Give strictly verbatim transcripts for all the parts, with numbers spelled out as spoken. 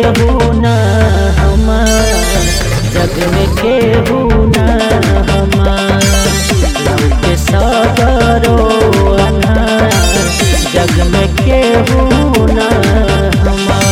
केहू ना हमार, जग में केहू ना हमार। लौके सगरो अन्हार, जग में केहू ना हमार।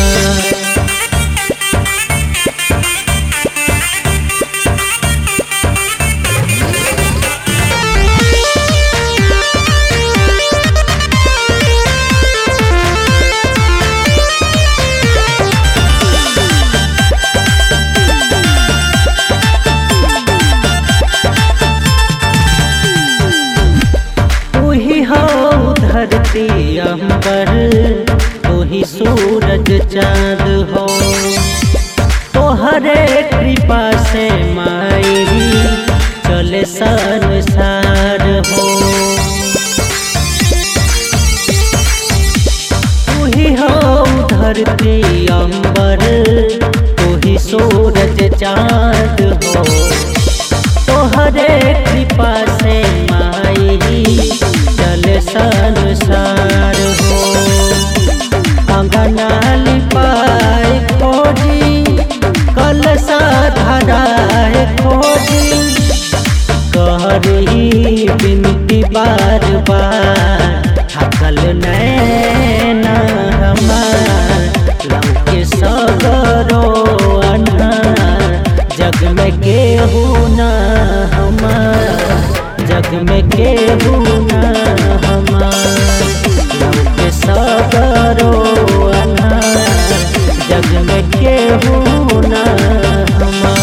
धरती अंबर तू ही सूरज चाँद हो, तोहरे कृपा से माई चले संसार हो। तू ही हो धरती अंबर तू ही सूरज चाँद हो, तोहरे कृपा से माई चले संसार हो। अंगना लिपाए खोजी कलशा धराए खोजी, कहरी बिनती बार बार थकल नैना हमार। लौके सगरो अन्हार, जग में केहू ना हमार, जग में केहू ना हमार। लौके सगरो अन्हार, जग में केहू ना हमार।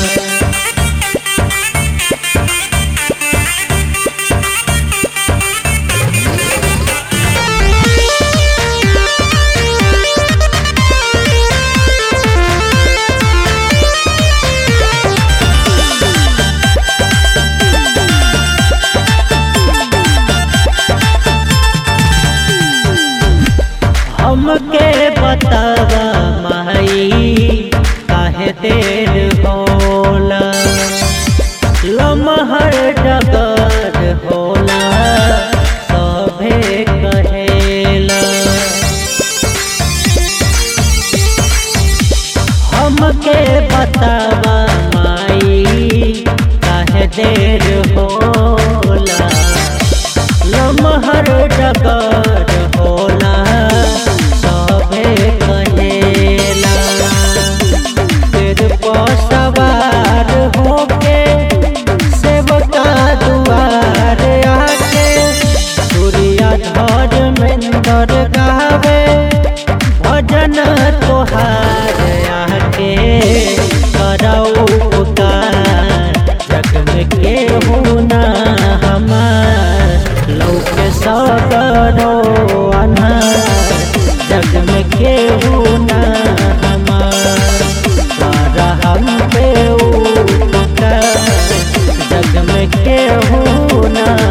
हमके बतावा माई काहे देर होला, लमहर डगर होला सभे कहेला। हमके बतावा माई काहे देर होला, लमहर डगर होला सवार होके सेवका दुआर आके। सूर्या धर मेंदर गावे भजन तोहार आके। करौ पुकार जग में केहू ना हमार, लौके सगरो अन्हार, जग में केहू ना हमार। हम पे उपकार जग में केहू ना